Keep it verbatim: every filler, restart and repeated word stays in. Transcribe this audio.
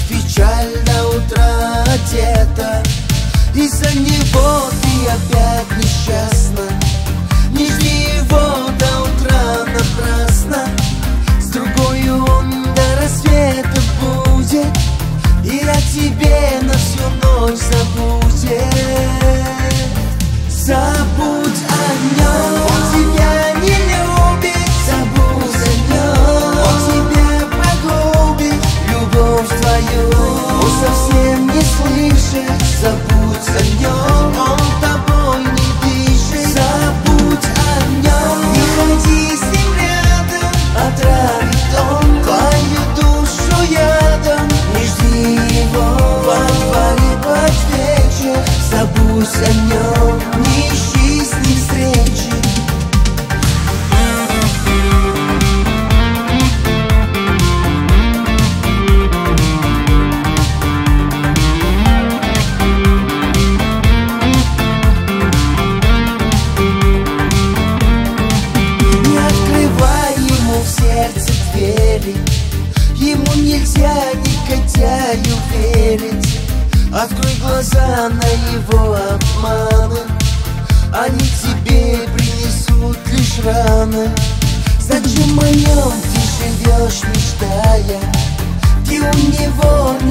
печаль до утра одета. Из-за него ты опять несчастна. Не жди его до утра напрасно. С другою он до рассвета будет и о тебе на всю ночь забудет. Забудь о нем, он тебя не любит. Забудь о нем, он тебя погубит. Любовь твою он совсем не слышит. Забудь о нем, он тобой не дышит. Забудь о нем, не ходи с ним рядом. Отравит он твою душу ядом. Не жди его во дворе под вечер. Забудь о нем, не ищи с ним встречи. Не открывай ему в сердце двери. Ему нельзя негодяю верить. Открой глаза на его обманы. Они тебе принесут лишь раны. Зачем о нем ты живешь, мечтая? Ты у него